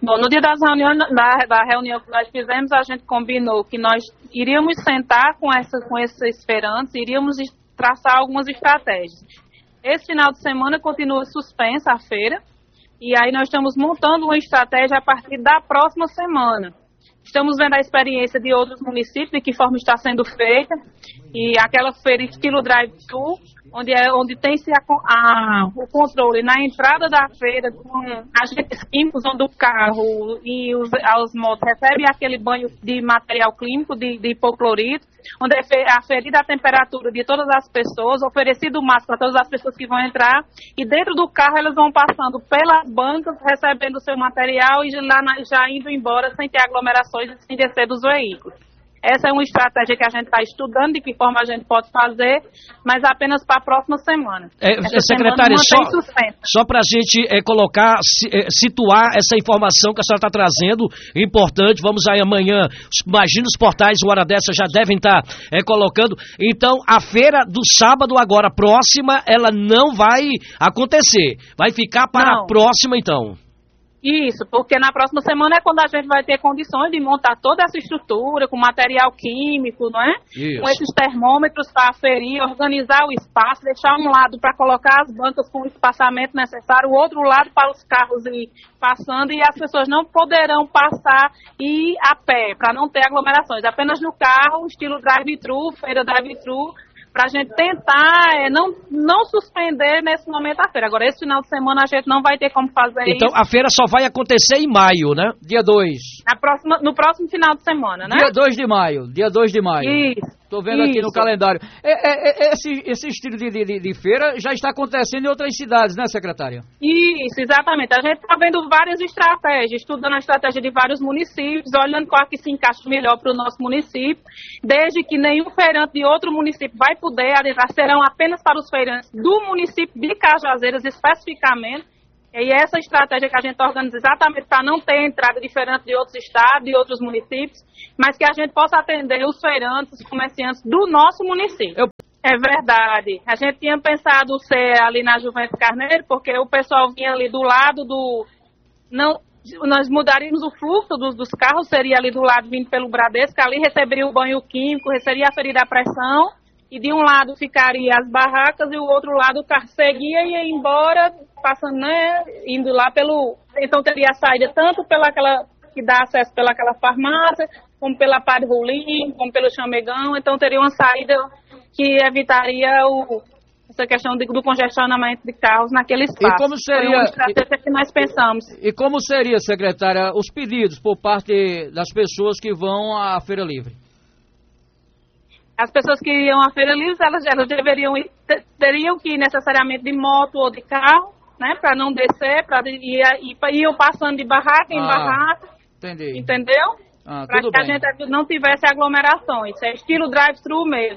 Bom, no dia da reunião que nós fizemos, a gente combinou que nós iríamos sentar com esses feirantes, iríamos traçar algumas estratégias. Esse final de semana continua suspensa a feira, e aí nós estamos montando uma estratégia a partir da próxima semana. Estamos vendo a experiência de outros municípios, de que forma está sendo feita, e aquela feira estilo drive-thru, onde tem-se o controle na entrada da feira com agentes químicos, onde o carro e os motos recebem aquele banho de material químico, de hipoclorito, onde é aferida a temperatura de todas as pessoas, oferecido o máscara para todas as pessoas que vão entrar, e dentro do carro elas vão passando pelas bancas, recebendo o seu material e já indo embora sem ter aglomerações e sem descer dos veículos. Essa é uma estratégia que a gente está estudando, de que forma a gente pode fazer, mas apenas para a próxima semana. Secretária, só para a gente colocar, situar essa informação que a senhora está trazendo, importante, vamos aí amanhã, imagina os portais, uma hora dessa já devem estar colocando. Então, a feira do sábado agora, próxima, ela não vai acontecer, vai ficar para a próxima então. Isso, porque na próxima semana é quando a gente vai ter condições de montar toda essa estrutura com material químico, não é? Isso. Com esses termômetros para aferir, organizar o espaço, deixar um lado para colocar as bancas com o espaçamento necessário, o outro lado para os carros ir passando, e as pessoas não poderão passar e ir a pé, para não ter aglomerações, apenas no carro, estilo drive-thru, feira drive-thru, para a gente tentar não suspender nesse momento a feira. Agora, esse final de semana a gente não vai ter como fazer então, isso. Então, a feira só vai acontecer em maio, né? Dia 2. No próximo final de semana, né? Dia 2 de maio. Isso. Estou vendo aqui no calendário. Esse estilo de feira já está acontecendo em outras cidades, né, secretária? Isso, exatamente. A gente está vendo várias estratégias, estudando a estratégia de vários municípios, olhando qual que se encaixa melhor para o nosso município, desde que nenhum feirante de outro município vai poder adentrar, serão apenas para os feirantes do município de Cajazeiras especificamente. E essa estratégia que a gente organiza exatamente para não ter entrada diferente de outros estados, de outros municípios, mas que a gente possa atender os feirantes, os comerciantes do nosso município. É verdade. A gente tinha pensado ser ali na Juventus Carneiro, porque o pessoal vinha ali do lado do... Nós mudaríamos o fluxo dos carros, seria ali do lado vindo pelo Bradesco, ali receberia o banho químico, receberia aferida a pressão, e de um lado ficaria as barracas e o outro lado o carro seguia e ia embora, passando, né, indo lá pelo... Então teria a saída tanto pelaquela que dá acesso pelaquela farmácia, como pela Padre Rolim, como pelo Chamegão, então teria uma saída que evitaria essa questão do congestionamento de carros naquele espaço. E como seria... Foi uma estratégia que nós pensamos. E como seria, secretária, os pedidos por parte das pessoas que vão à Feira Livre? As pessoas que iriam à Feira Livre, elas teriam que ir necessariamente de moto ou de carro, né, para não descer, iam passando de barraca em barraca. Entendi. Entendeu? Para que a gente não tivesse aglomerações. É estilo drive-thru mesmo.